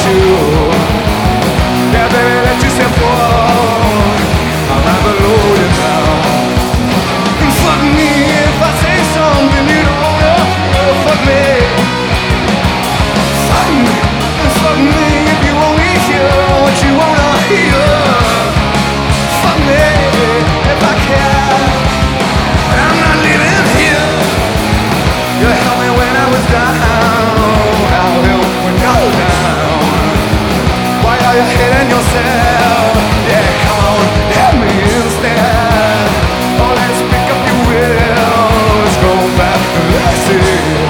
you. Yeah, baby, let yourself fall. I'm right below you now. Fuck me if I say something you don't wanna. Fuck me. Fuck me. Fuck me if you only hear what you wanna hear. Fuck me if I care. I'm not living here. You helped me when I was down. I'll help when you're down. Why are you hating yourself? Yeah, come on, help me instead. Oh, let's pick up your wheels, go back, let's see.